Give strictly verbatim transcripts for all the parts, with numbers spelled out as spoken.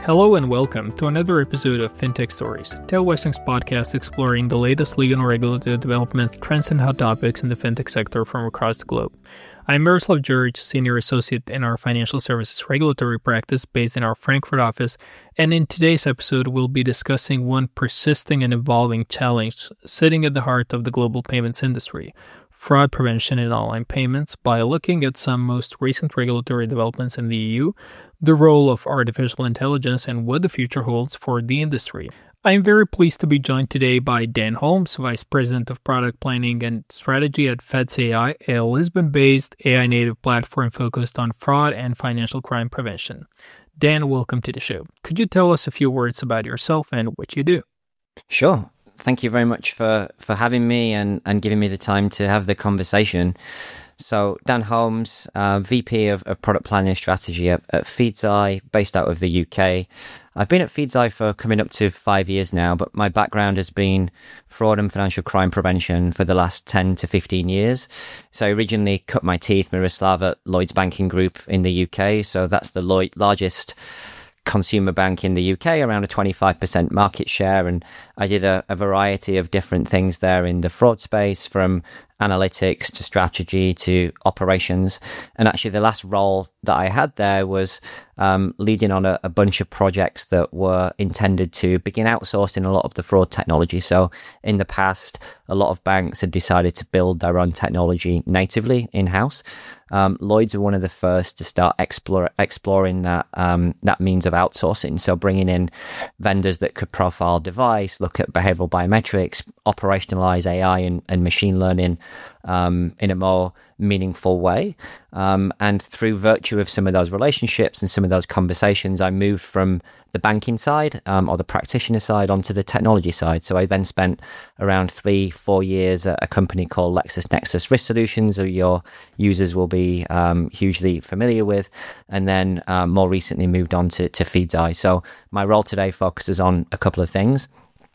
Hello and welcome to another episode of FinTech Stories, Tailwesting's podcast exploring the latest legal and regulatory developments, trends, and hot topics in the fintech sector from across the globe. I'm Miroslav Juric, Senior Associate in our Financial Services Regulatory Practice based in our Frankfurt office, and in today's episode we'll be discussing one persisting and evolving challenge sitting at the heart of the global payments industry: fraud prevention in online payments, by looking at some most recent regulatory developments in the E U, the role of artificial intelligence, and what the future holds for the industry. I am very pleased to be joined today by Dan Holmes, Vice President of Product Planning and Strategy at FedsAI, a Lisbon-based A I native platform focused on fraud and financial crime prevention. Dan, welcome to the show. Could you tell us a few words about yourself and what you do? Sure. Thank you very much for, for having me and, and giving me the time to have the conversation. So Dan Holmes, uh, V P of, of Product Planning and Strategy at, at FedsAI, based out of the U K. I've been at FedsAI for coming up to five years now, but my background has been fraud and financial crime prevention for the last ten to fifteen years. So I originally cut my teeth, Miroslav, at Lloyds Banking Group in the U K. So that's the Lloyd, largest consumer bank in the U K, around a twenty-five percent market share. And I did a, a variety of different things there in the fraud space, from analytics to strategy to operations. And actually the last role that I had there was um, leading on a, a bunch of projects that were intended to begin outsourcing a lot of the fraud technology. So in the past, a lot of banks had decided to build their own technology natively in-house. Um, Lloyds are one of the first to start explore, exploring that um, that means of outsourcing. So bringing in vendors that could profile device, look at behavioral biometrics, operationalize A I and, and machine learning um, in a more meaningful way. Um, and through virtue of some of those relationships and some of those conversations, I moved from the banking side um, or the practitioner side onto the technology side. So I then spent around three, four years at a company called LexisNexis Risk Solutions, who your users will be um, hugely familiar with. And then um, more recently moved on to, to FedsAI. So my role today focuses on a couple of things.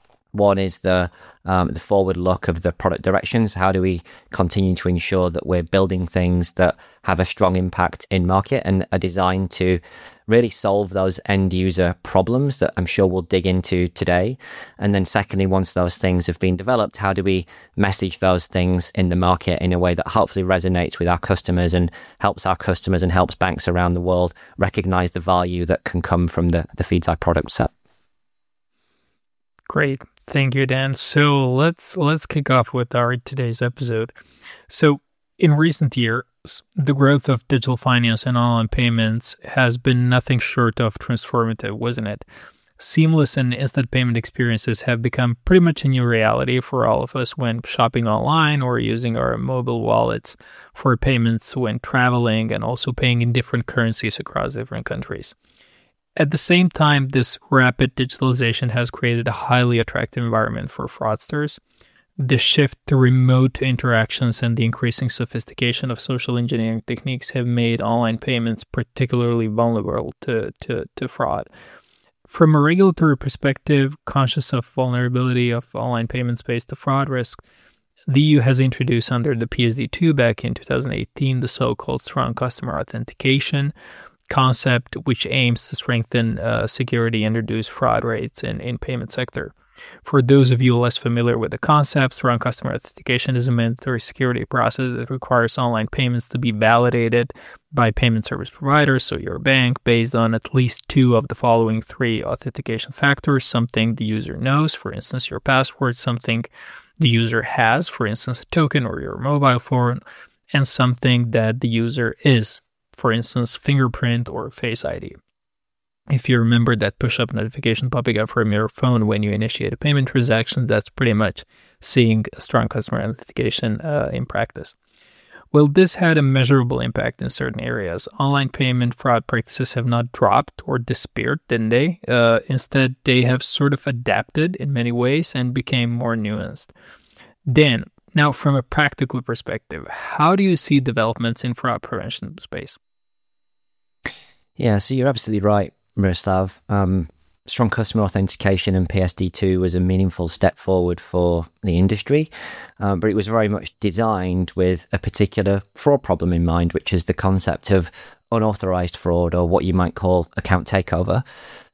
One is the um, the forward look of the product directions. How do we continue to ensure that we're building things that have a strong impact in market and are designed to really solve those end user problems that I'm sure we'll dig into today? And then secondly, once those things have been developed, how do we message those things in the market in a way that hopefully resonates with our customers and helps our customers and helps banks around the world recognize the value that can come from the, the FedsAI product set? Great. Thank you, Dan. So let's let's kick off with our today's episode. So in recent years, the growth of digital finance and online payments has been nothing short of transformative, wasn't it? Seamless and instant payment experiences have become pretty much a new reality for all of us when shopping online or using our mobile wallets for payments when traveling, and also paying in different currencies across different countries. At the same time, this rapid digitalization has created a highly attractive environment for fraudsters. The shift to remote interactions and the increasing sophistication of social engineering techniques have made online payments particularly vulnerable to, to, to fraud. From a regulatory perspective, conscious of vulnerability of online payment space to fraud risk, the E U has introduced under the P S D two back in two thousand eighteen the so-called strong customer authentication concept, which aims to strengthen uh, security and reduce fraud rates in, in payment sector. For those of you less familiar with the concept, strong customer authentication is a mandatory security process that requires online payments to be validated by payment service providers, so your bank, based on at least two of the following three authentication factors: something the user knows, for instance, your password; something the user has, for instance, a token or your mobile phone; and something that the user is, for instance, fingerprint or Face I D. If you remember that push-up notification popping up from your phone when you initiate a payment transaction, that's pretty much seeing a strong customer authentication uh, in practice. Well, this had a measurable impact in certain areas. Online payment fraud practices have not dropped or disappeared, didn't they? Uh, instead, they have sort of adapted in many ways and became more nuanced. Dan, now from a practical perspective, how do you see developments in fraud prevention space? Yeah, so you're absolutely right, Miroslav. Um, strong customer authentication and P S D two was a meaningful step forward for the industry, um, but it was very much designed with a particular fraud problem in mind, which is the concept of unauthorized fraud, or what you might call account takeover.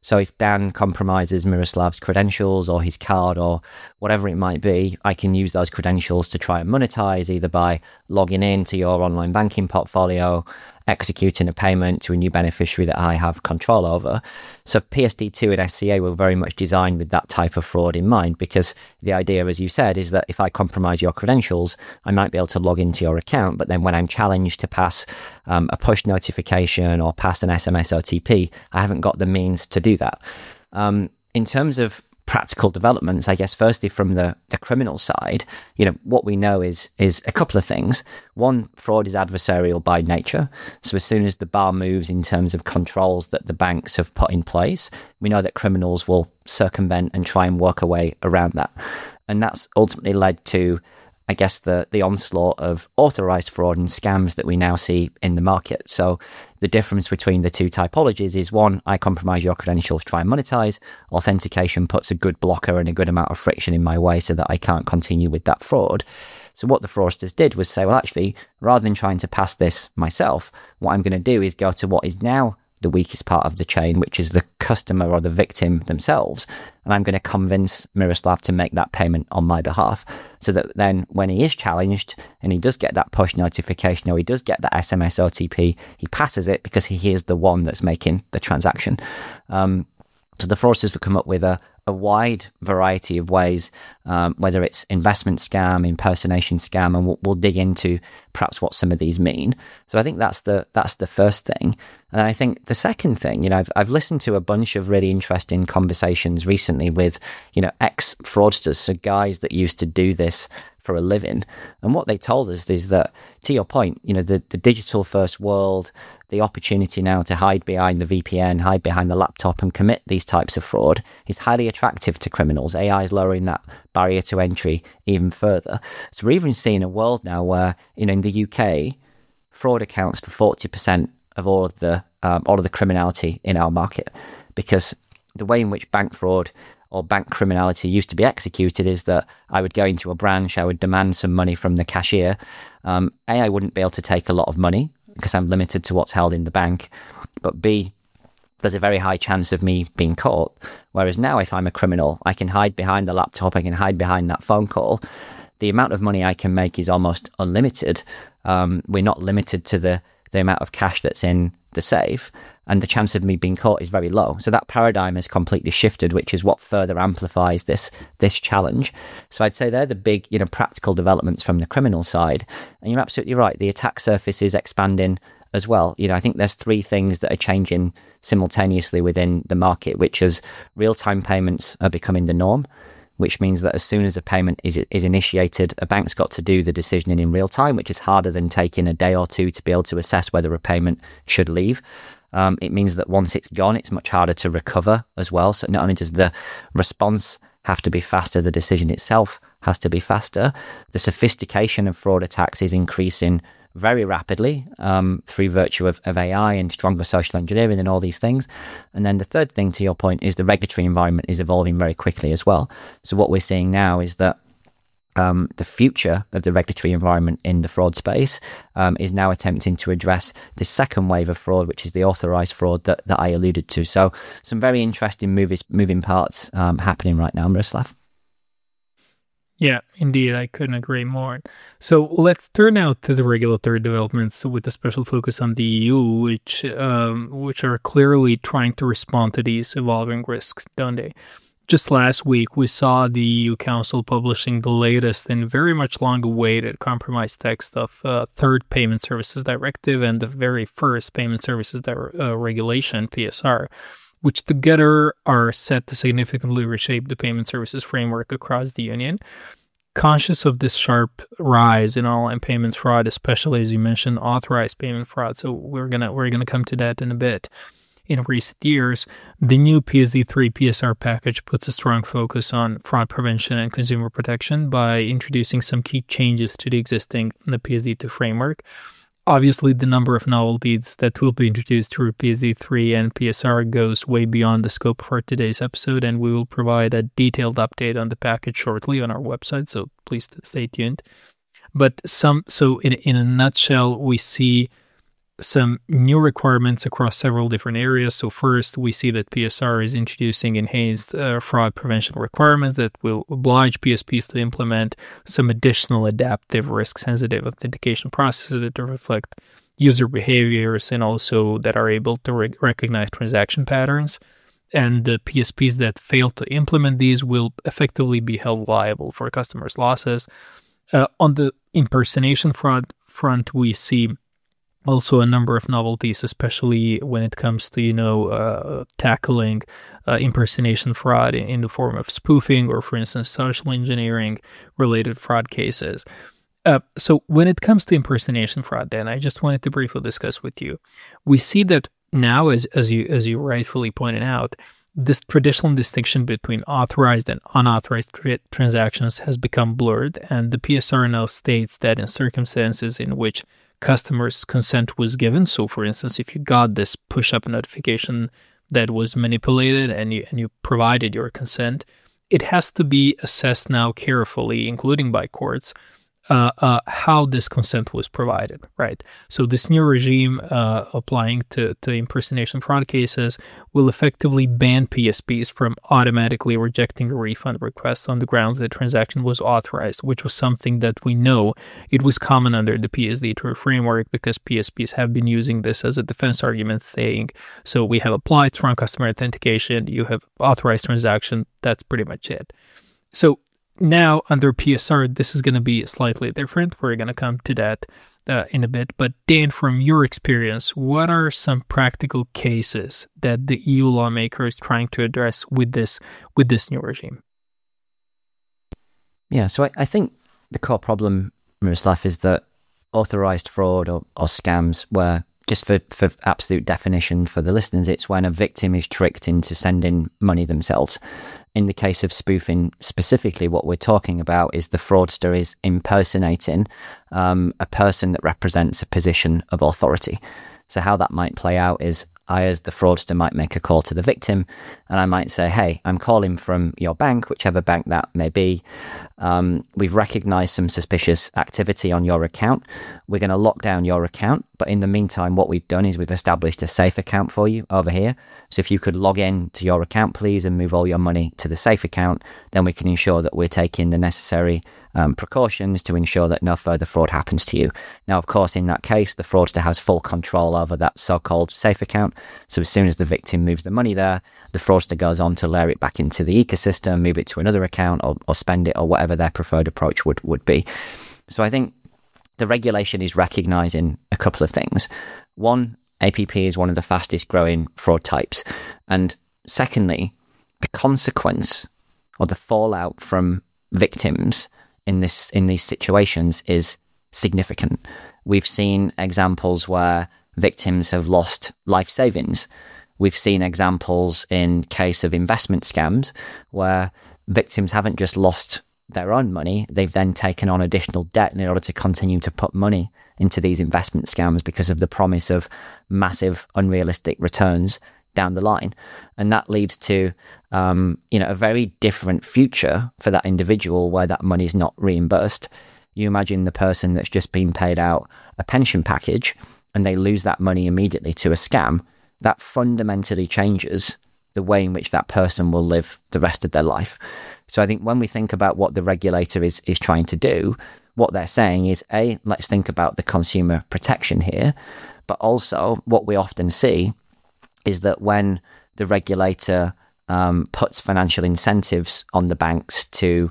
So if Dan compromises Miroslav's credentials or his card or whatever it might be, I can use those credentials to try and monetize, either by logging into your online banking portfolio, executing a payment to a new beneficiary that I have control over. So P S D two and S C A were very much designed with that type of fraud in mind, because the idea, as you said, is that if I compromise your credentials, I might be able to log into your account, but then when I'm challenged to pass um, a push notification or pass an S M S O T P, I haven't got the means to do that. Um, in terms of practical developments, I guess firstly from the, the criminal side, you know, what we know is is a couple of things. One, fraud is adversarial by nature. So as soon as the bar moves in terms of controls that the banks have put in place, we know that criminals will circumvent and try and work a way around that. And that's ultimately led to, I guess, the the onslaught of authorized fraud and scams that we now see in the market. So the difference between the two typologies is, one, I compromise your credentials, try and monetize. Authentication puts a good blocker and a good amount of friction in my way so that I can't continue with that fraud. So what the fraudsters did was say, well, actually, rather than trying to pass this myself, what I'm going to do is go to what is now the weakest part of the chain, which is the customer or the victim themselves. And I'm going to convince Miroslav to make that payment on my behalf, so that then when he is challenged and he does get that push notification or he does get that S M S O T P, he passes it because he is the one that's making the transaction. Um, so the fraudsters have come up with a, a wide variety of ways, um, whether it's investment scam, impersonation scam, and we'll, we'll dig into perhaps what some of these mean. So I think that's the that's the first thing. And I think the second thing, you know, I've I've listened to a bunch of really interesting conversations recently with, you know, ex-fraudsters, so guys that used to do this for a living. And what they told us is that, to your point, you know, the, the digital first world, the opportunity now to hide behind the V P N, hide behind the laptop and commit these types of fraud is highly attractive to criminals. A I is lowering that barrier to entry even further. So we're even seeing a world now where, you know, in the U K, fraud accounts for forty percent of all of the um, all of the criminality in our market, because the way in which bank fraud or bank criminality used to be executed is that I would go into a branch, I would demand some money from the cashier. Um, A, I wouldn't be able to take a lot of money because I'm limited to what's held in the bank. But B, there's a very high chance of me being caught. Whereas now, if I'm a criminal, I can hide behind the laptop, I can hide behind that phone call. The amount of money I can make is almost unlimited. Um, we're not limited to the, the amount of cash that's in the safe, and the chance of me being caught is very low. So that paradigm has completely shifted, which is what further amplifies this this challenge. So I'd say they're the big, you know, practical developments from the criminal side. And you're absolutely right. The attack surface is expanding as well. You know, I think there's three things that are changing simultaneously within the market, which is real-time payments are becoming the norm, which means that as soon as a payment is is initiated, a bank's got to do the decisioning in real time, which is harder than taking a day or two to be able to assess whether a payment should leave. Um, it means that once it's gone, it's much harder to recover as well. So not only does the response have to be faster, the decision itself has to be faster. The sophistication of fraud attacks is increasing very rapidly um, through virtue of, of A I and stronger social engineering and all these things. And then the third thing, to your point, is the regulatory environment is evolving very quickly as well. So what we're seeing now is that Um, the future of the regulatory environment in the fraud space um, is now attempting to address the second wave of fraud, which is the authorized fraud that, that I alluded to. So some very interesting movies, moving parts um, happening right now, Miroslav. Yeah, indeed, I couldn't agree more. So let's turn now to the regulatory developments with a special focus on the E U, which um, which are clearly trying to respond to these evolving risks, don't they? Just last week, we saw the E U Council publishing the latest and very much long-awaited compromise text of uh, Third Payment Services Directive and the very first Payment Services Di- uh, Regulation, P S R, which together are set to significantly reshape the payment services framework across the Union. Conscious of this sharp rise in online payments fraud, especially, as you mentioned, authorized payment fraud, so we're gonna we're gonna come to that in a bit. In recent years, the new P S D three P S R package puts a strong focus on fraud prevention and consumer protection by introducing some key changes to the existing the P S D two framework. Obviously, the number of novelties that will be introduced through P S D three and P S R goes way beyond the scope of our today's episode, and we will provide a detailed update on the package shortly on our website, so please stay tuned. But some, so in, in a nutshell, we see some new requirements across several different areas. So first, we see that P S R is introducing enhanced uh, fraud prevention requirements that will oblige P S Ps to implement some additional adaptive risk-sensitive authentication processes that reflect user behaviors and also that are able to re- recognize transaction patterns. And the P S Ps that fail to implement these will effectively be held liable for customers' losses. Uh, on the impersonation fraud front, we see also a number of novelties, especially when it comes to, you know, uh, tackling uh, impersonation fraud in, in the form of spoofing or, for instance, social engineering related fraud cases. Uh, so when it comes to impersonation fraud, Dan, I just wanted to briefly discuss with you. We see that now, as as you as you rightfully pointed out, this traditional distinction between authorized and unauthorized tra- transactions has become blurred, and the P S R now states that in circumstances in which customers' consent was given, so for instance, if you got this push-up notification that was manipulated and you and you provided your consent, it has to be assessed now carefully, including by courts, Uh, uh, how this consent was provided, right? So this new regime uh, applying to, to impersonation fraud cases will effectively ban P S Ps from automatically rejecting a refund request on the grounds that transaction was authorized, which was something that we know it was common under the P S D two framework because P S Ps have been using this as a defense argument, saying, so we have applied strong customer authentication, you have authorized transaction, that's pretty much it. So now, under P S R, this is going to be slightly different. We're going to come to that uh, in a bit. But Dan, from your experience, what are some practical cases that the E U lawmaker is trying to address with this with this new regime? Yeah, so I, I think the core problem, Miroslav, is that authorized fraud or, or scams where, just for, for absolute definition for the listeners, it's when a victim is tricked into sending money themselves. In the case of spoofing specifically, what we're talking about is the fraudster is impersonating um, a person that represents a position of authority. So how that might play out is I, as the fraudster, might make a call to the victim and I might say, hey, I'm calling from your bank, whichever bank that may be. Um, we've recognized some suspicious activity on your account. We're going to lock down your account. But in the meantime, what we've done is we've established a safe account for you over here. So if you could log in to your account, please, and move all your money to the safe account, then we can ensure that we're taking the necessary um, precautions to ensure that no further fraud happens to you. Now, of course, in that case, the fraudster has full control over that so-called safe account. So as soon as the victim moves the money there, the fraudster goes on to layer it back into the ecosystem, move it to another account or, or spend it or whatever their preferred approach would, would be. So I think the regulation is recognizing a couple of things. One, A P P is one of the fastest growing fraud types. And secondly, the consequence or the fallout from victims in this in these situations is significant. We've seen examples where victims have lost life savings. We've seen examples in case of investment scams where victims haven't just lost their own money, they've then taken on additional debt in order to continue to put money into these investment scams because of the promise of massive unrealistic returns down the line. And that leads to um, you know, a very different future for that individual where that money is not reimbursed. You imagine the person that's just been paid out a pension package and they lose that money immediately to a scam. That fundamentally changes the way in which that person will live the rest of their life. So I think when we think about what the regulator is is trying to do, what they're saying is, A, let's think about the consumer protection here, but also what we often see is that when the regulator um, puts financial incentives on the banks to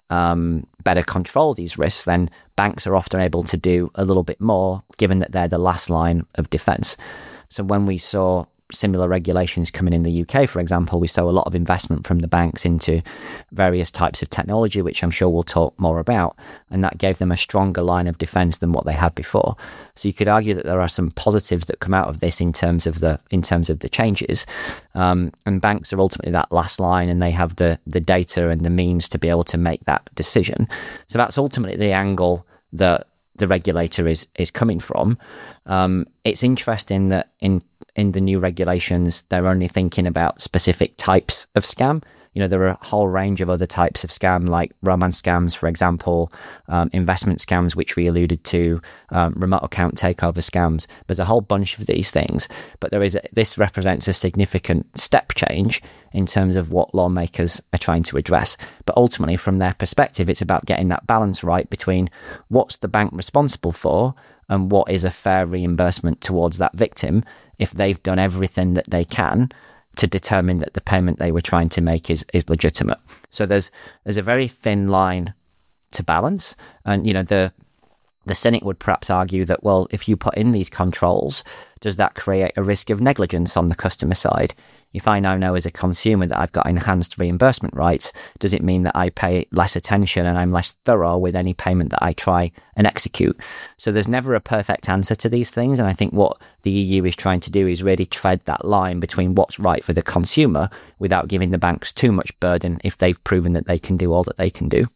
um, better control these risks, then banks are often able to do a little bit more, given that they're the last line of defense. So when we saw similar regulations coming in the U K, for example, we saw a lot of investment from the banks into various types of technology, which I'm sure we'll talk more about, and that gave them a stronger line of defense than what they had before. So you could argue that there are some positives that come out of this in terms of the in terms of the changes, um, and banks are ultimately that last line, and they have the the data and the means to be able to make that decision. So that's ultimately the angle that the regulator is is coming from. Um, it's interesting that in in the new regulations, they're only thinking about specific types of scam. you know, there are a whole range of other types of scam, like romance scams, for example, um, investment scams, which we alluded to, um, remote account takeover scams. There's a whole bunch of these things, but there is a, this represents a significant step change in terms of what lawmakers are trying to address. But ultimately, from their perspective, it's about getting that balance right between what's the bank responsible for and what is a fair reimbursement towards that victim if they've done everything that they can to determine that the payment they were trying to make is, is legitimate. So there's there's a very thin line to balance. And, you know, the the Senate would perhaps argue that, well, if you put in these controls, does that create a risk of negligence on the customer side? If I now know as a consumer that I've got enhanced reimbursement rights, does it mean that I pay less attention and I'm less thorough with any payment that I try and execute? So there's never a perfect answer to these things. And I think what the E U is trying to do is really tread that line between what's right for the consumer without giving the banks too much burden if they've proven that they can do all that they can do.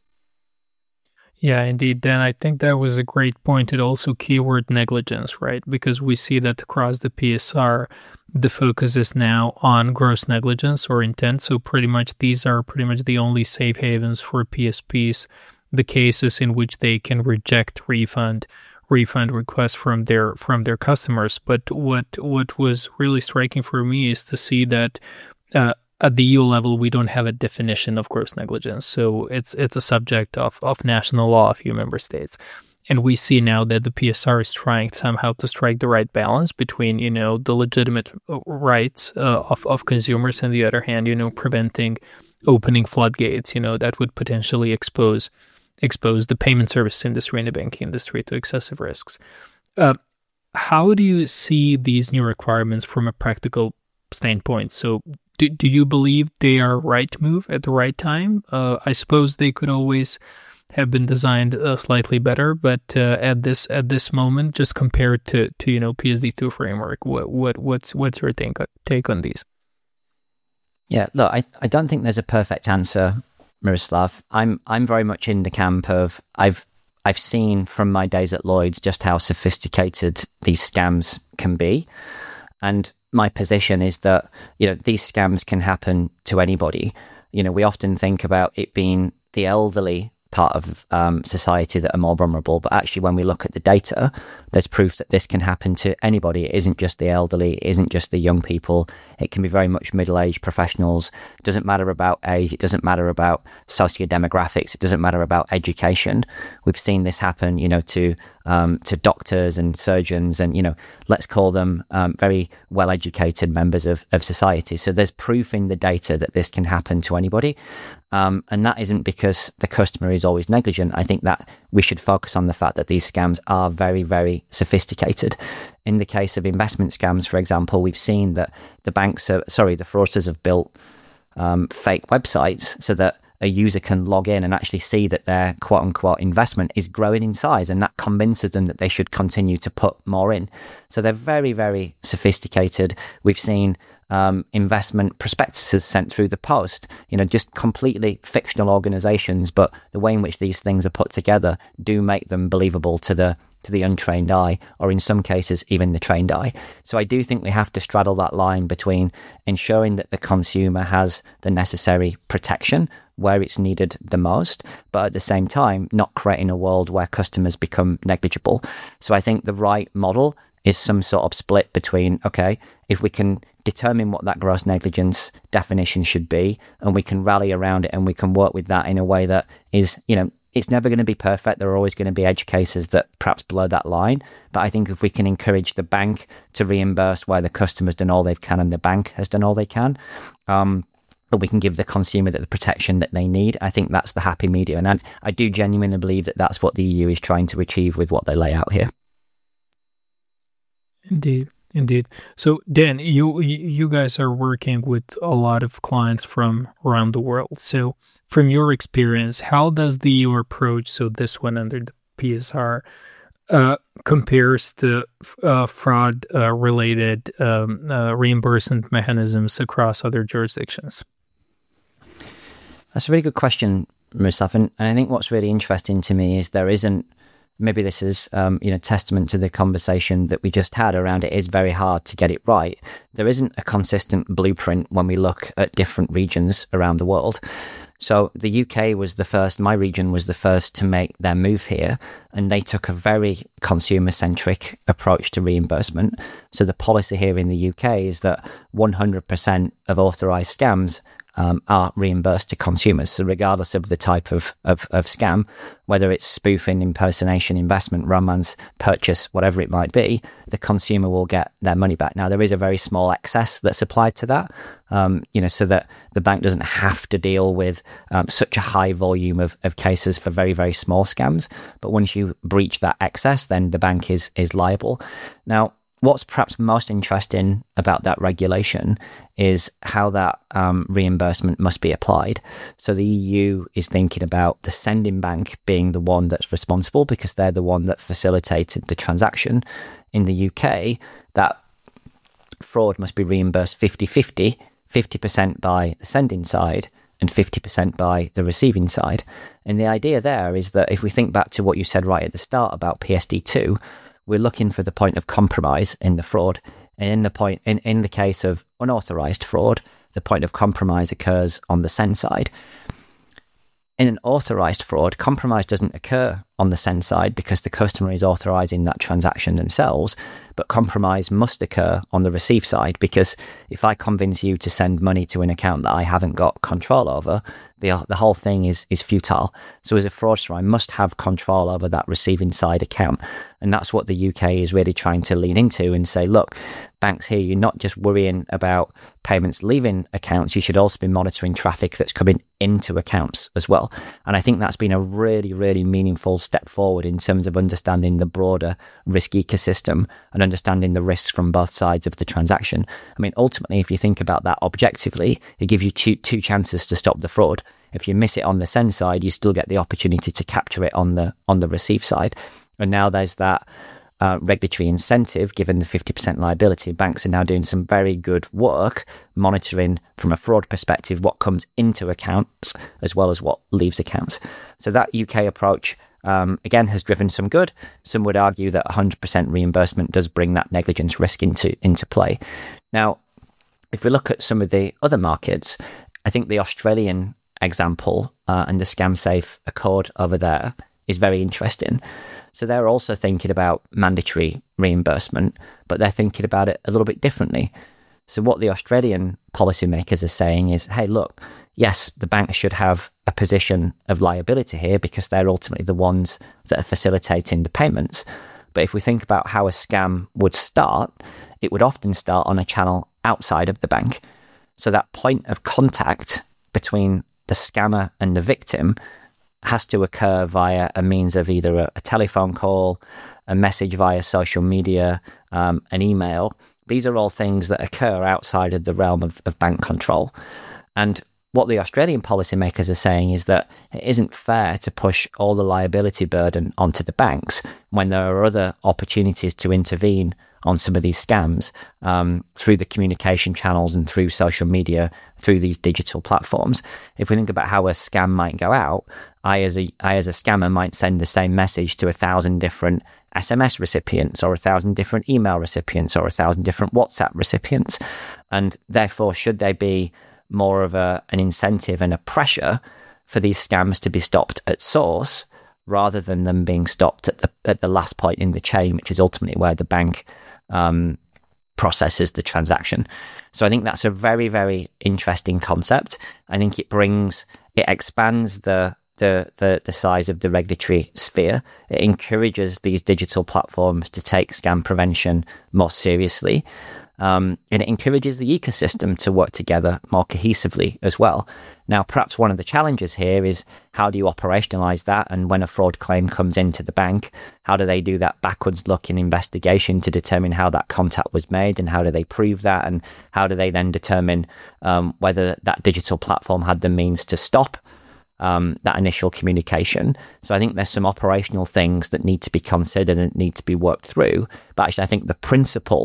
Yeah, indeed, Dan. I think that was a great point. It also keyword negligence, right? Because we see that across the P S R, the focus is now on gross negligence or intent. So pretty much these are pretty much the only safe havens for P S Ps, the cases in which they can reject refund refund requests from their from their customers. But what what was really striking for me is to see that uh, at the E U level, we don't have a definition of gross negligence. So it's it's a subject of, of national law of a few member states. And we see now that the P S R is trying somehow to strike the right balance between, you know, the legitimate rights uh, of, of consumers and the other hand, you know, preventing opening floodgates, you know, that would potentially expose expose the payment service industry and the banking industry to excessive risks. Uh, how do you see these new requirements from a practical standpoint? So do, do you believe they are right move at the right time? Uh, I suppose they could always have been designed uh, slightly better, but uh, at this at this moment, just compared to, to you know P S D two framework, what what what's what's your take take on these? Yeah, look, I, I don't think there's a perfect answer, Miroslav. I'm I'm very much in the camp of I've I've seen from my days at Lloyds just how sophisticated these scams can be, and my position is that, you know, these scams can happen to anybody. You know, we often think about it being the elderly part of um, society that are more vulnerable, but actually when we look at the data, there's proof that this can happen to anybody. It isn't just the elderly, it isn't just the young people. It can be very much middle-aged professionals. It doesn't matter about age, it doesn't matter about socio-demographics, it doesn't matter about education. We've seen this happen, you know, to um, to doctors and surgeons and, you know, let's call them um, very well-educated members of, of society. So there's proof in the data that this can happen to anybody. Um, and that isn't because the customer is always negligent. I think that we should focus on the fact that these scams are very, very sophisticated. In the case of investment scams, for example, we've seen that the banks, are, sorry, the fraudsters have built um, fake websites so that a user can log in and actually see that their quote unquote investment is growing in size, and that convinces them that they should continue to put more in. So they're very, very sophisticated. We've seen um, investment prospectuses sent through the post, you know, just completely fictional organizations, but the way in which these things are put together do make them believable to the to the untrained eye, or in some cases, even the trained eye. So I do think we have to straddle that line between ensuring that the consumer has the necessary protection where it's needed the most, but at the same time, not creating a world where customers become negligible. So I think the right model is some sort of split between, okay, if we can determine what that gross negligence definition should be, and we can rally around it and we can work with that in a way that is, you know, it's never going to be perfect. There are always going to be edge cases that perhaps blow that line. But I think if we can encourage the bank to reimburse where the customer's done all they can and the bank has done all they can, um, but we can give the consumer the protection that they need, I think that's the happy medium. And I, I do genuinely believe that that's what the E U is trying to achieve with what they lay out here. Indeed. Indeed. So, Dan, you you guys are working with a lot of clients from around the world. So, from your experience, how does the E U approach, so this one under the P S R, uh, compares to uh, fraud-related uh, um, uh, reimbursement mechanisms across other jurisdictions? That's a really good question, Miroslav. And I think what's really interesting to me is there isn't maybe this is, um, you know, testament to the conversation that we just had around it is very hard to get it right. There isn't a consistent blueprint when we look at different regions around the world. So the U K was the first, my region was the first to make their move here, and they took a very consumer-centric approach to reimbursement. So the policy here in the U K is that one hundred percent of authorised scams um, are reimbursed to consumers. So regardless of the type of, of, of scam, whether it's spoofing, impersonation, investment, romance, purchase, whatever it might be, the consumer will get their money back. Now, there is a very small excess that's applied to that, um, you know, so that the bank doesn't have to deal with um, such a high volume of, of cases for very, very small scams. But once you breach that excess, then the bank is is liable. Now, what's perhaps most interesting about that regulation is how that um, reimbursement must be applied. So the E U is thinking about the sending bank being the one that's responsible because they're the one that facilitated the transaction. In the U K, that fraud must be reimbursed fifty-fifty, fifty percent by the sending side and fifty percent by the receiving side. And the idea there is that if we think back to what you said right at the start about P S D two, we're looking for the point of compromise in the fraud. And in the point, in, in the case of unauthorized fraud, the point of compromise occurs on the send side. In an authorized fraud, compromise doesn't occur on the send side because the customer is authorizing that transaction themselves, but compromise must occur on the receive side, because if I convince you to send money to an account that I haven't got control over, the the whole thing is is futile. So as a fraudster, I must have control over that receiving side account. And that's what the U K is really trying to lean into and say, look, banks here, you're not just worrying about payments leaving accounts, you should also be monitoring traffic that's coming into accounts as well. And I think that's been a really, really meaningful step forward in terms of understanding the broader risk ecosystem and understanding the risks from both sides of the transaction. I mean, ultimately, if you think about that objectively, it gives you two, two chances to stop the fraud. If you miss it on the send side, you still get the opportunity to capture it on the on the receive side. And now there's that uh, regulatory incentive, given the fifty percent liability. Banks are now doing some very good work monitoring from a fraud perspective what comes into accounts as well as what leaves accounts. So that U K approach, um, again, has driven some good. Some would argue that one hundred percent reimbursement does bring that negligence risk into, into play. Now, if we look at some of the other markets, I think the Australian example uh, and the ScamSafe Accord over there is very interesting. So they're also thinking about mandatory reimbursement, but they're thinking about it a little bit differently. So what the Australian policymakers are saying is, hey, look, yes, the banks should have a position of liability here because they're ultimately the ones that are facilitating the payments. But if we think about how a scam would start, it would often start on a channel outside of the bank. So that point of contact between the scammer and the victim has to occur via a means of either a, a telephone call, a message via social media, um, an email. These are all things that occur outside of the realm of, of bank control. And what the Australian policymakers are saying is that it isn't fair to push all the liability burden onto the banks when there are other opportunities to intervene on some of these scams um, through the communication channels and through social media, through these digital platforms. If we think about how a scam might go out, I as a I as a scammer might send the same message to a thousand different S M S recipients or a thousand different email recipients or a thousand different WhatsApp recipients. And therefore, should there be more of a an incentive and a pressure for these scams to be stopped at source rather than them being stopped at the at the last point in the chain, which is ultimately where the bank um, processes the transaction. So I think that's a very, very interesting concept. I think it brings, it expands the the the, the size of the regulatory sphere. It encourages these digital platforms to take scam prevention more seriously. Um, and it encourages the ecosystem to work together more cohesively as well. Now, perhaps one of the challenges here is how do you operationalize that? And when a fraud claim comes into the bank, how do they do that backwards looking investigation to determine how that contact was made and how do they prove that? And how do they then determine um, whether that digital platform had the means to stop Um, that initial communication? So I think there's some operational things that need to be considered and need to be worked through. But actually, I think the principle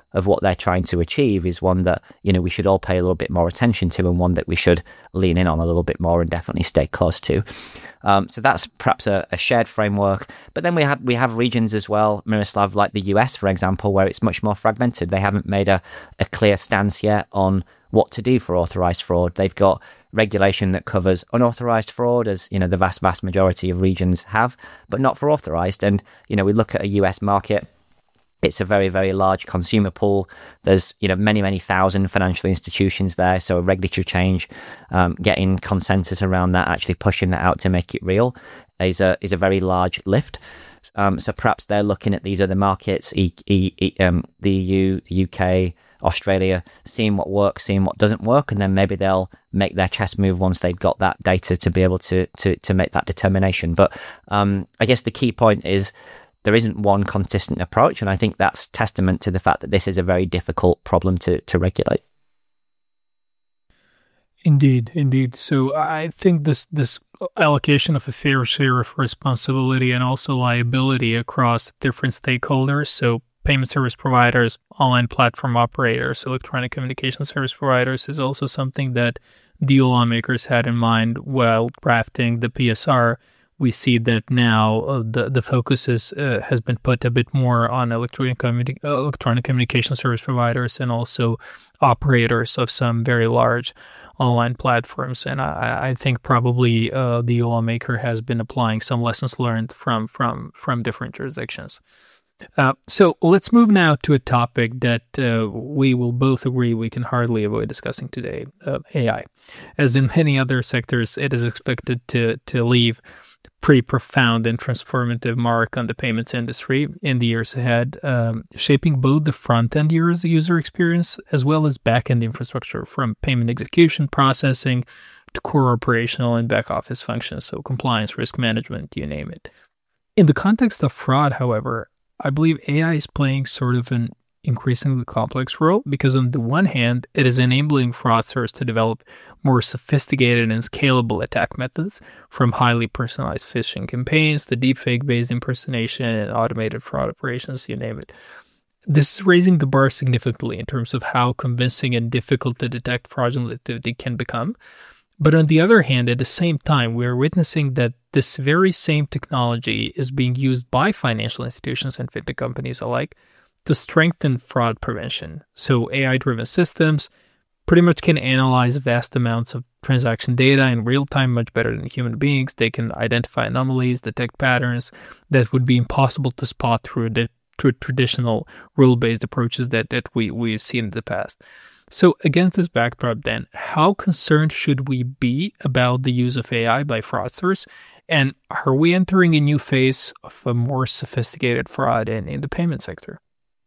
of what they're trying to achieve is one that, you know, we should all pay a little bit more attention to, and one that we should lean in on a little bit more and definitely stay close to. Um, so that's perhaps a, a shared framework. But then we have we have regions as well, Miroslav, like the U S, for example, where it's much more fragmented. They haven't made a, a clear stance yet on what to do for authorized fraud. They've got regulation that covers unauthorized fraud, as, you know, the vast, vast majority of regions have, but not for authorized. And, you know, we look at a U S market. It's a very, very large consumer pool. There's, you know, many, many thousand financial institutions there. So a regulatory change, um, getting consensus around that, actually pushing that out to make it real, is a is a very large lift. Um, so perhaps they're looking at these other markets, e, e, e, um, the E U, the U K, Australia, seeing what works, seeing what doesn't work, and then maybe they'll make their chess move once they've got that data to be able to to to make that determination. But um, I guess the key point is, there isn't one consistent approach, and I think that's testament to the fact that this is a very difficult problem to, to regulate. Indeed, indeed. So I think this this allocation of a fair share of responsibility and also liability across different stakeholders, so payment service providers, online platform operators, electronic communication service providers, is also something that the lawmakers had in mind while drafting the P S R. We see that now uh, the the focus is, uh, has been put a bit more on electronic communi- electronic communication service providers and also operators of some very large online platforms. And I, I think probably uh, the lawmaker has been applying some lessons learned from from from different jurisdictions. Uh, so let's move now to a topic that uh, we will both agree we can hardly avoid discussing today: uh, A I. As in many other sectors, it is expected to to leave pretty profound and transformative mark on the payments industry in the years ahead, um, shaping both the front-end user experience as well as back-end infrastructure, from payment execution, processing, to core operational and back-office functions, so compliance, risk management, you name it. In the context of fraud, however, I believe A I is playing sort of an increasingly complex role, because on the one hand, it is enabling fraudsters to develop more sophisticated and scalable attack methods, from highly personalized phishing campaigns to deepfake-based impersonation and automated fraud operations, you name it. This is raising the bar significantly in terms of how convincing and difficult to detect fraudulent activity can become. But on the other hand, at the same time, we are witnessing that this very same technology is being used by financial institutions and fintech companies alike to strengthen fraud prevention. So A I-driven systems pretty much can analyze vast amounts of transaction data in real time much better than human beings. They can identify anomalies, detect patterns that would be impossible to spot through the through traditional rule-based approaches that, that we, we've seen in the past. So against this backdrop then, how concerned should we be about the use of A I by fraudsters? And are we entering a new phase of a more sophisticated fraud in, in the payment sector?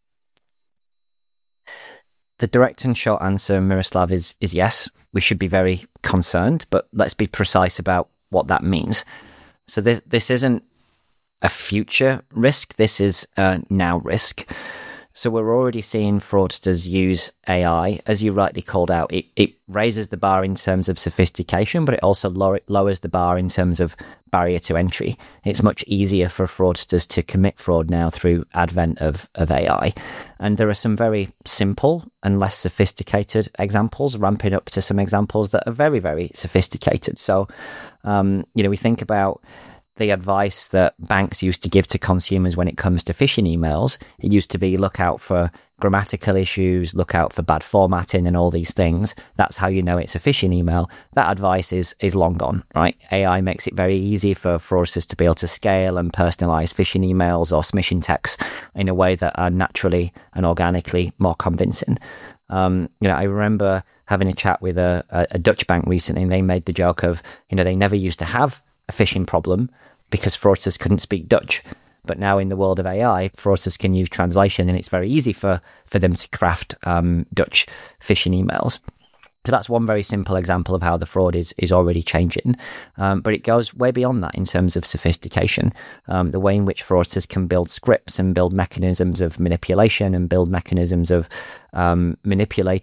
The direct and short answer, Miroslav, is, is yes. We should be very concerned, but let's be precise about what that means. So this, this isn't a future risk. This is a now risk. So we're already seeing fraudsters use A I. As you rightly called out, it, it raises the bar in terms of sophistication, but it also lower, lowers the bar in terms of barrier to entry. It's much easier for fraudsters to commit fraud now through advent of, of A I. And there are some very simple and less sophisticated examples, ramping up to some examples that are very, very sophisticated. So, um, you know, we think about the advice that banks used to give to consumers when it comes to phishing emails. It used to be look out for grammatical issues, look out for bad formatting and all these things. That's how you know it's a phishing email. That advice is is long gone, right? A I makes it very easy for fraudsters to be able to scale and personalize phishing emails or smishing texts in a way that are naturally and organically more convincing. Um, you know, I remember having a chat with a, a Dutch bank recently, and they made the joke of, you know, they never used to have a phishing problem because fraudsters couldn't speak Dutch. But now in the world of A I, fraudsters can use translation, and it's very easy for, for them to craft um, Dutch phishing emails. So that's one very simple example of how the fraud is is already changing. Um, but it goes way beyond that in terms of sophistication. Um, the way in which fraudsters can build scripts and build mechanisms of manipulation and build mechanisms of um, manipulating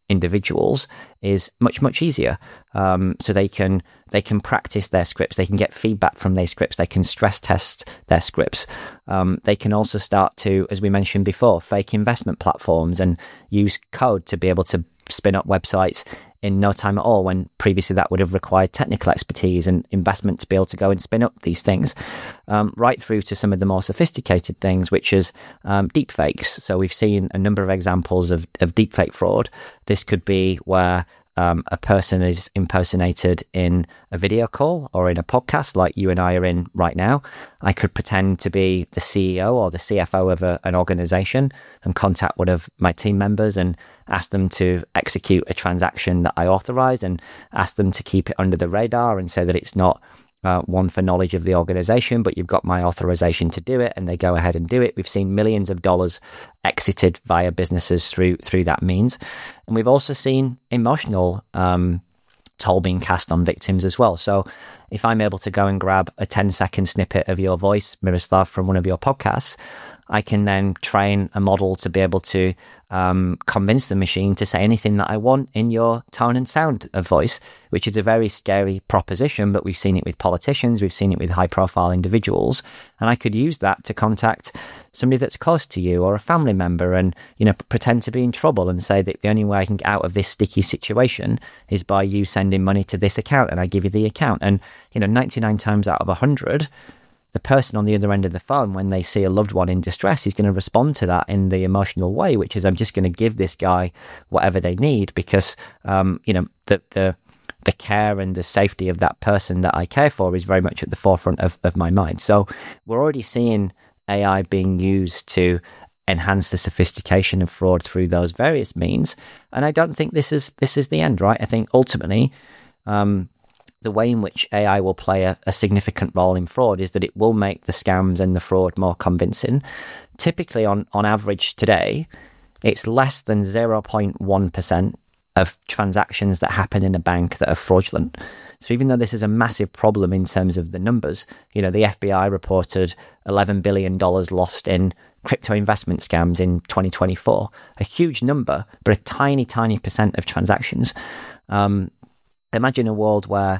individuals is much, much easier. Um, so they can they can practice their scripts, they can get feedback from their scripts, they can stress test their scripts. Um, they can also start to, as we mentioned before, fake investment platforms and use code to be able to spin up websites in no time at all, when previously that would have required technical expertise and investment to be able to go and spin up these things, um, right through to some of the more sophisticated things, which is um, deepfakes. So we've seen a number of examples of, of deepfake fraud. This could be where Um, a person is impersonated in a video call or in a podcast like you and I are in right now. I could pretend to be the C E O or the C F O of a, an organization and contact one of my team members and ask them to execute a transaction that I authorize, and ask them to keep it under the radar and say that it's not Uh, one for knowledge of the organization, but you've got my authorization to do it, and they go ahead and do it. We've seen millions of dollars exited via businesses through through that means. And we've also seen emotional um, toll being cast on victims as well. So if I'm able to go and grab a ten second snippet of your voice, Miroslav, from one of your podcasts, I can then train a model to be able to um, convince the machine to say anything that I want in your tone and sound of voice, which is a very scary proposition, but we've seen it with politicians, we've seen it with high-profile individuals, and I could use that to contact somebody that's close to you or a family member and, you know, pretend to be in trouble and say that the only way I can get out of this sticky situation is by you sending money to this account, and I give you the account. And, you know, ninety-nine times out of one hundred, the person on the other end of the phone, when they see a loved one in distress, is going to respond to that in the emotional way, which is, I'm just going to give this guy whatever they need because, um, you know, the, the the care and the safety of that person that I care for is very much at the forefront of, of my mind. So we're already seeing A I being used to enhance the sophistication of fraud through those various means. And I don't think this is this is the end, right? I think ultimately, um, the way in which A I will play a, a significant role in fraud is that it will make the scams and the fraud more convincing. Typically, on, on average today, it's less than zero point one percent of transactions that happen in a bank that are fraudulent. So even though this is a massive problem in terms of the numbers, you know, the F B I reported eleven billion dollars lost in crypto investment scams in twenty twenty-four, a huge number, but a tiny, tiny percent of transactions. Um, imagine a world where,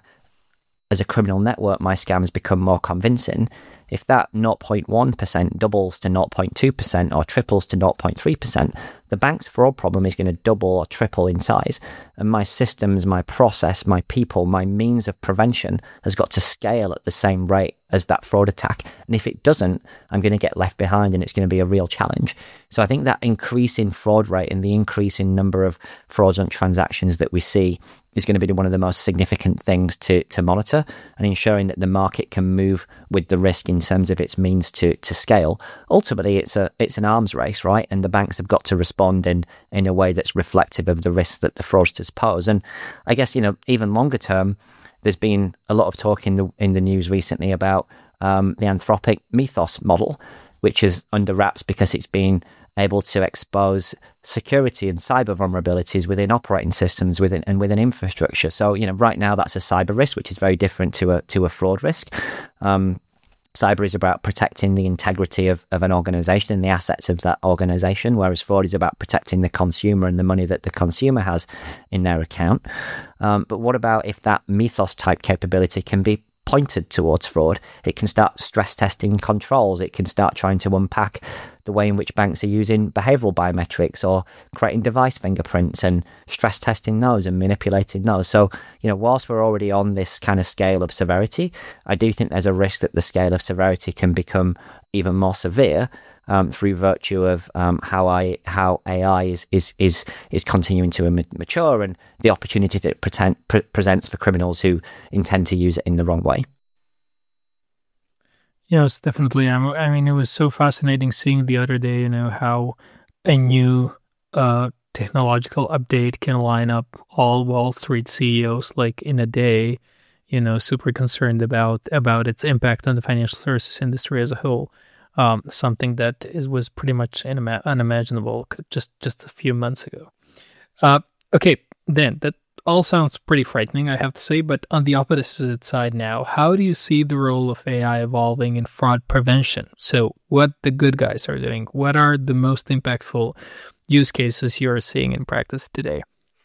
as a criminal network, my scams become more convincing. If that zero point one percent doubles to zero point two percent or triples to zero point three percent, the bank's fraud problem is going to double or triple in size. And my systems, my process, my people, my means of prevention has got to scale at the same rate as that fraud attack. And if it doesn't, I'm going to get left behind and it's going to be a real challenge. So I think that increase in fraud rate and the increase in number of fraudulent transactions that we see is going to be one of the most significant things to to monitor, and ensuring that the market can move with the risk in terms of its means to to scale. Ultimately, it's a it's an arms race, right? And the banks have got to respond in in a way that's reflective of the risks that the fraudsters pose. And I guess, you know, even longer term, there's been a lot of talk in the in the news recently about um, the Anthropic Mythos model, which is under wraps because it's been able to expose security and cyber vulnerabilities within operating systems within and within infrastructure. So, you know, right now that's a cyber risk, which is very different to a to a fraud risk. Um, cyber is about protecting the integrity of, of an organization and the assets of that organization, whereas fraud is about protecting the consumer and the money that the consumer has in their account. Um, but what about if that Mythos type capability can be pointed towards fraud? It can start stress testing controls. It can start trying to unpack the way in which banks are using behavioral biometrics or creating device fingerprints and stress testing those and manipulating those. So, you know, whilst we're already on this kind of scale of severity, I do think there's a risk that the scale of severity can become even more severe um, through virtue of um, how I how A I is is is is continuing to mature and the opportunity that it pretend, pre- presents for criminals who intend to use it in the wrong way. Yes, definitely. I mean, it was so fascinating seeing the other day, you know, how a new uh, technological update can line up all Wall Street C E Os like in a day, you know, super concerned about about its impact on the financial services industry as a whole. Um, something that is was pretty much unima- unimaginable just, just a few months ago. Uh, okay, then that all sounds pretty frightening, I have to say, but on the opposite side now, how do you see the role of A I evolving in fraud prevention? So what the good guys are doing, what are the most impactful use cases you're seeing in practice today?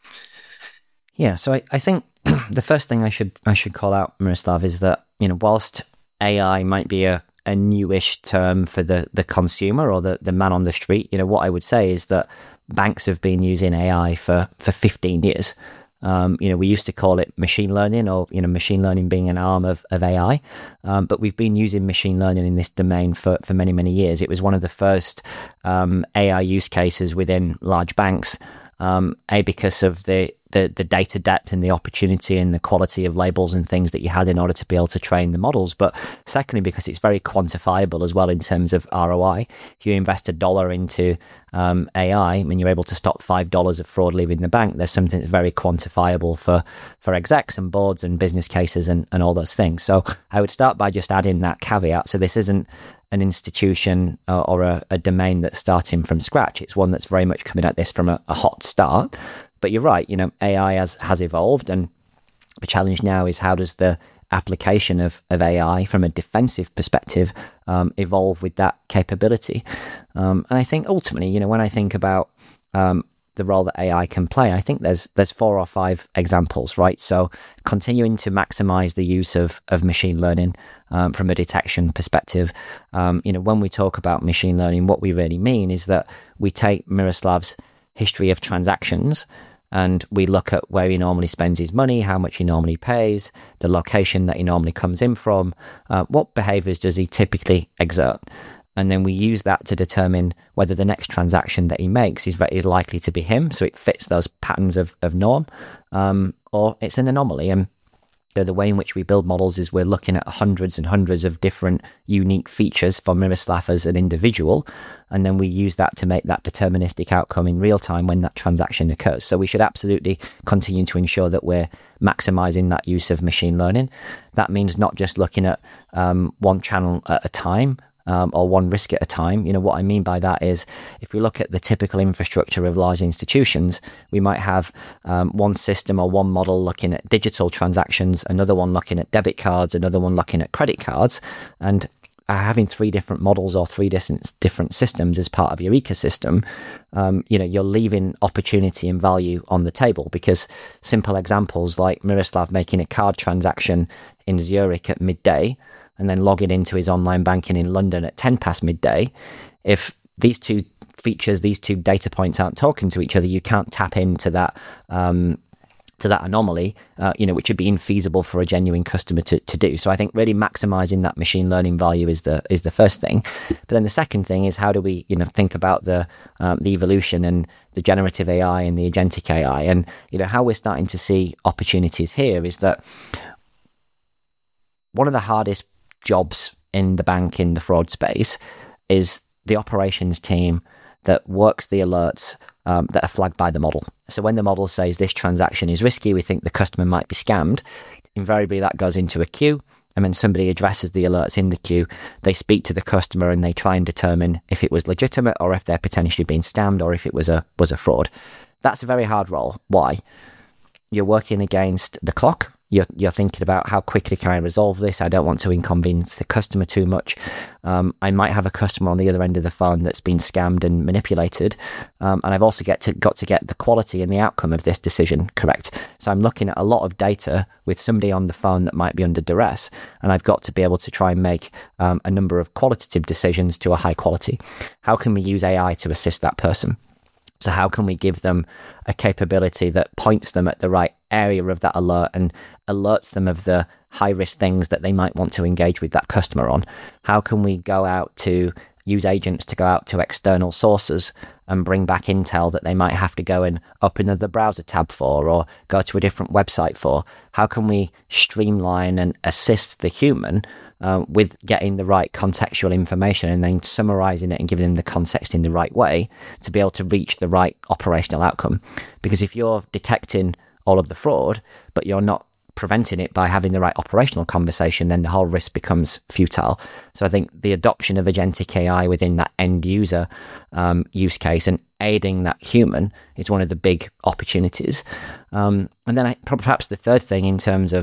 Yeah, so I, I think the first thing I should I should call out, Miroslav, is that, you know, whilst A I might be a, a newish term for the, the consumer or the, the man on the street, you know, what I would say is that banks have been using A I for, for fifteen years. Um, you know, we used to call it machine learning, or, you know, machine learning being an arm of, of A I. Um, but we've been using machine learning in this domain for, for many, many years. It was one of the first um, A I use cases within large banks, um, A, because of the, the, the data depth and the opportunity and the quality of labels and things that you had in order to be able to train the models. But secondly, because it's very quantifiable as well in terms of R O I. If you invest a dollar into um, A I, I mean, you're able to stop five dollars of fraud leaving the bank. There's something that's very quantifiable for, for execs and boards and business cases and, and all those things. So I would start by just adding that caveat. So this isn't an institution uh, or a, a domain that's starting from scratch. It's one that's very much coming at this from a, a hot start. But you're right, you know, A I has, has evolved, and the challenge now is how does the application of, of A I from a defensive perspective um, evolve with that capability? Um, and I think ultimately, you know, when I think about um, the role that A I can play, I think there's there's four or five examples, right? So continuing to maximize the use of, of machine learning um, from a detection perspective. Um, you know, when we talk about machine learning, what we really mean is that we take Miroslav's history of transactions, and we look at where he normally spends his money, how much he normally pays, the location that he normally comes in from, uh, what behaviors does he typically exert. And then we use that to determine whether the next transaction that he makes is, is likely to be him, so it fits those patterns of, of norm, um, or it's an anomaly. And you know, the way in which we build models is we're looking at hundreds and hundreds of different unique features for Miroslav as an individual, and then we use that to make that deterministic outcome in real time when that transaction occurs. So we should absolutely continue to ensure that we're maximizing that use of machine learning. That means not just looking at um, one channel at a time, Um, or one risk at a time. You know, what I mean by that is if we look at the typical infrastructure of large institutions, we might have um, one system or one model looking at digital transactions, another one looking at debit cards, another one looking at credit cards, and uh, having three different models or three different different systems as part of your ecosystem, um, you know, you're leaving opportunity and value on the table, because simple examples like Miroslav making a card transaction in Zurich at midday and then logging into his online banking in London at ten past midday, if these two features, these two data points aren't talking to each other, you can't tap into that um, to that anomaly, uh, you know, which would be infeasible for a genuine customer to, to do. So I think really maximizing that machine learning value is the is the first thing. But then the second thing is how do we, you know, think about the um, the evolution and the generative A I and the agentic A I, and you know how we're starting to see opportunities here is that one of the hardest jobs in the bank in the fraud space is the operations team that works the alerts um, that are flagged by the model. So when the model says this transaction is risky, we think the customer might be scammed, invariably that goes into a queue, and then somebody addresses the alerts in the queue. They speak to the customer and they try and determine if it was legitimate or if they're potentially being scammed or if it was a was a fraud. That's a very hard role. Why? You're working against the clock. You're, you're thinking about how quickly can I resolve this? I don't want to inconvenience the customer too much. Um, I might have a customer on the other end of the phone that's been scammed and manipulated. Um, and I've also get to, got to get the quality and the outcome of this decision correct. So I'm looking at a lot of data with somebody on the phone that might be under duress. And I've got to be able to try and make um, a number of qualitative decisions to a high quality. How can we use A I to assist that person? So how can we give them a capability that points them at the right area of that alert and alerts them of the high-risk things that they might want to engage with that customer on? How can we go out to use agents to go out to external sources and bring back intel that they might have to go and open another browser tab for or go to a different website for? How can we streamline and assist the human Uh, with getting the right contextual information and then summarizing it and giving them the context in the right way to be able to reach the right operational outcome? Because if you're detecting all of the fraud, but you're not preventing it by having the right operational conversation, then the whole risk becomes futile. So I think the adoption of agentic A I within that end user um, use case and aiding that human is one of the big opportunities. Um, and then I, perhaps the third thing in terms of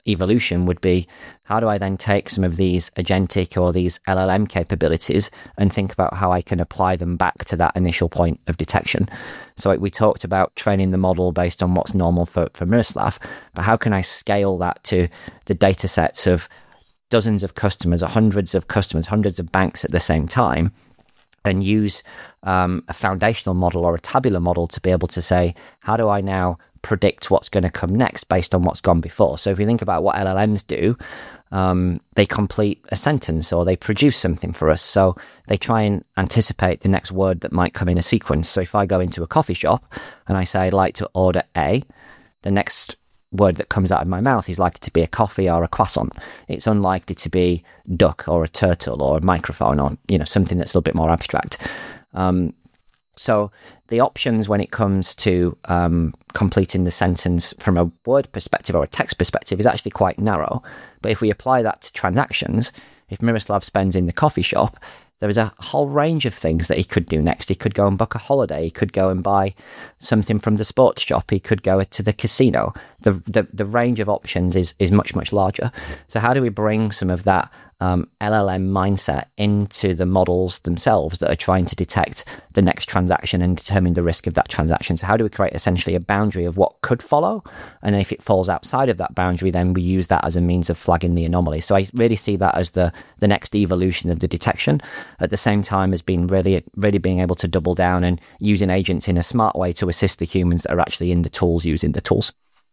evolution would be, how do I then take some of these agentic or these L L M capabilities and think about how I can apply them back to that initial point of detection? So we talked about training the model based on what's normal for, for Miroslav, but how can I scale that to the data sets of dozens of customers or hundreds of customers, hundreds of banks at the same time, and use um, a foundational model or a tabular model to be able to say, how do I now predict what's going to come next based on what's gone before? So if you think about what L L Ms do, um, they complete a sentence or they produce something for us. So they try and anticipate the next word that might come in a sequence. So if I go into a coffee shop and I say, I'd like to order A, the next word that comes out of my mouth is likely to be a coffee or a croissant. It's unlikely to be duck or a turtle or a microphone or, you know, something that's a little bit more abstract. Um, so the options when it comes to um, completing the sentence from a word perspective or a text perspective is actually quite narrow. But if we apply that to transactions, if Miroslav spends in the coffee shop, there is a whole range of things that he could do next. He could go and book a holiday. He could go and buy something from the sports shop. He could go to the casino. The the, the range of options is is much, much larger. So how do we bring some of that um, L L M mindset into the models themselves that are trying to detect the next transaction and determine the risk of that transaction? So how do we create essentially a boundary of what could follow? And then if it falls outside of that boundary, then we use that as a means of flagging the anomaly. So I really see that as the, the next evolution of the detection, at the same time as being really, really being able to double down and using agents in a smart way to assist the humans that are actually in the tools using the tools.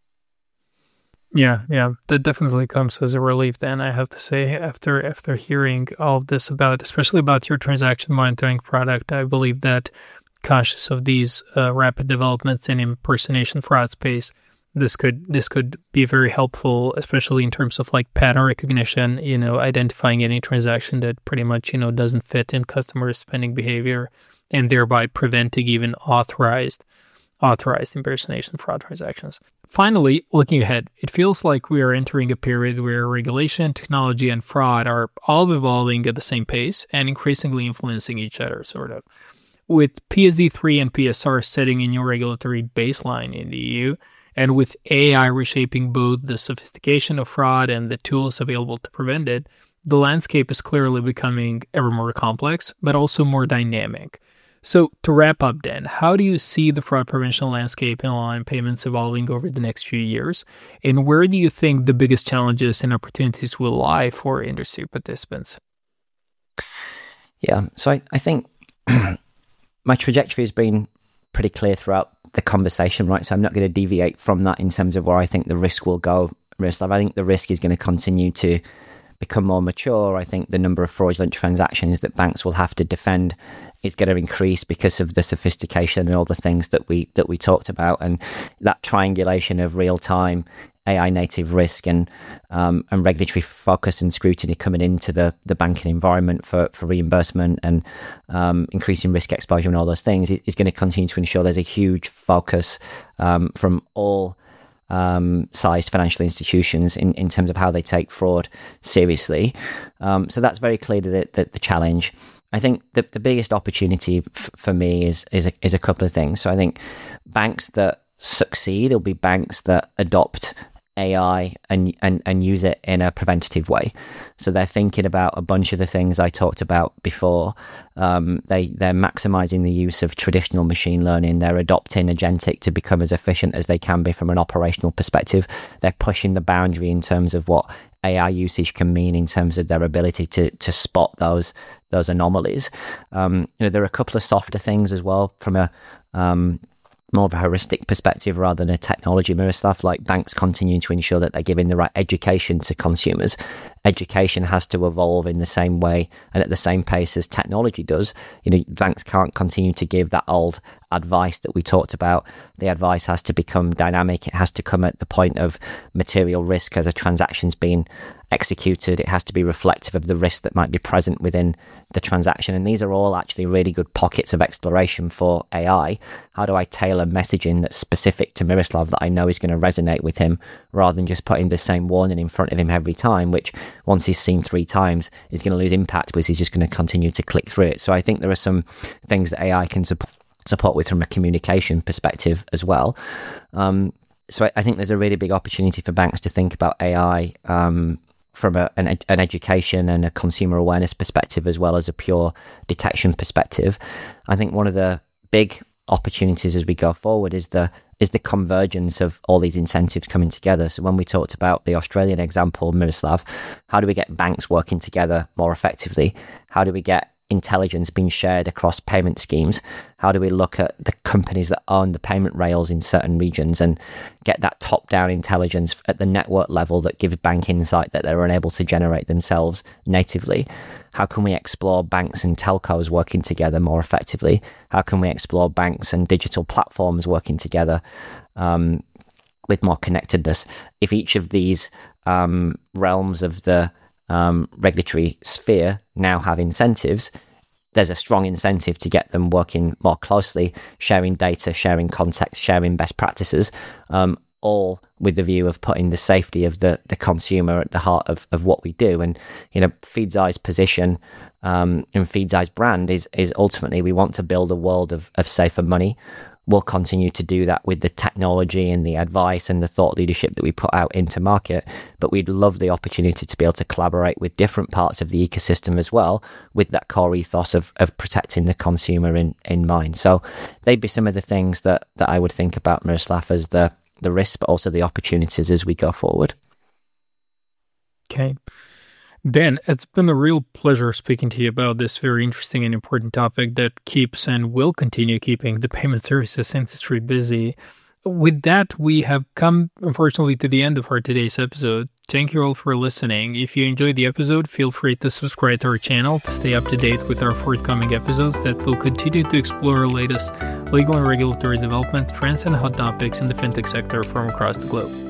Yeah, yeah, that definitely comes as a relief then, I have to say, after after hearing all of this about, especially about your transaction monitoring product. I believe that, conscious of these uh, rapid developments in impersonation fraud space, this could this could be very helpful, especially in terms of like pattern recognition, you know, identifying any transaction that pretty much, you know, doesn't fit in customer spending behavior, and thereby preventing even authorized authorized impersonation fraud transactions. Finally, looking ahead, it feels like we are entering a period where regulation, technology, and fraud are all evolving at the same pace and increasingly influencing each other, sort of. With P S D three and P S R setting a new regulatory baseline in the E U, and with A I reshaping both the sophistication of fraud and the tools available to prevent it, the landscape is clearly becoming ever more complex, but also more dynamic. So to wrap up, Dan, how do you see the fraud prevention landscape in online payments evolving over the next few years? And where do you think the biggest challenges and opportunities will lie for industry participants? Yeah, so I, I think my trajectory has been pretty clear throughout the conversation, right? So I'm not going to deviate from that in terms of where I think the risk will go. I think the risk is going to continue to become more mature. I think the number of fraudulent transactions that banks will have to defend is going to increase because of the sophistication and all the things that we that we talked about, and that triangulation of real-time A I native risk and um, and regulatory focus and scrutiny coming into the, the banking environment for, for reimbursement and um, increasing risk exposure and all those things is, is going to continue to ensure there's a huge focus um, from all um, sized financial institutions in, in terms of how they take fraud seriously. Um, so that's very clearly the, the, the challenge. I think the, the biggest opportunity f- for me is is a, is a couple of things. So I think banks that succeed will be banks that adopt A I and, and and use it in a preventative way. So they're thinking about a bunch of the things I talked about before. Um, they, they're maximizing the use of traditional machine learning. They're adopting agentic to become as efficient as they can be from an operational perspective. They're pushing the boundary in terms of what A I usage can mean in terms of their ability to to spot those those anomalies. Um, you know, there are a couple of softer things as well from a um, more of a heuristic perspective rather than a technology mirror stuff, like banks continue to ensure that they're giving the right education to consumers. Education has to evolve in the same way and at the same pace as technology does. You know, banks can't continue to give that old advice that we talked about. The advice has to become dynamic. It has to come at the point of material risk as a transaction's being executed. It has to be reflective of the risk that might be present within the transaction. And these are all actually really good pockets of exploration for A I. How do I tailor messaging that's specific to Miroslav that I know is going to resonate with him, rather than just putting the same warning in front of him every time, which once he's seen three times is going to lose impact because he's just going to continue to click through it. So I think there are some things that A I can support support with from a communication perspective as well. Um, so I, I think there's a really big opportunity for banks to think about A I um, from a, an, an education and a consumer awareness perspective, as well as a pure detection perspective. I think one of the big opportunities as we go forward is the is the convergence of all these incentives coming together. So when we talked about the Australian example, Miroslav, how do we get banks working together more effectively? How do we get intelligence being shared across payment schemes? How do we look at the companies that own the payment rails in certain regions and get that top-down intelligence at the network level that gives bank insight that they're unable to generate themselves natively? How can we explore banks and telcos working together more effectively? How can we explore banks and digital platforms working together um, with more connectedness? If each of these um, realms of the um, regulatory sphere now have incentives, there's a strong incentive to get them working more closely, sharing data, sharing context, sharing best practices, um, all with the view of putting the safety of the, the consumer at the heart of, of what we do. And, you know, FeedSeye's position um, and FeedSeye's brand is is ultimately we want to build a world of, of safer money. We'll continue to do that with the technology and the advice and the thought leadership that we put out into market. But we'd love the opportunity to be able to collaborate with different parts of the ecosystem as well, with that core ethos of, of protecting the consumer in, in mind. So they'd be some of the things that, that I would think about, Miroslav, as the, the risks, but also the opportunities as we go forward. Okay. Dan, it's been a real pleasure speaking to you about this very interesting and important topic that keeps and will continue keeping the payment services industry busy. With that, we have come, unfortunately, to the end of our today's episode. Thank you all for listening. If you enjoyed the episode, feel free to subscribe to our channel to stay up to date with our forthcoming episodes that will continue to explore our latest legal and regulatory development, trends, and hot topics in the fintech sector from across the globe.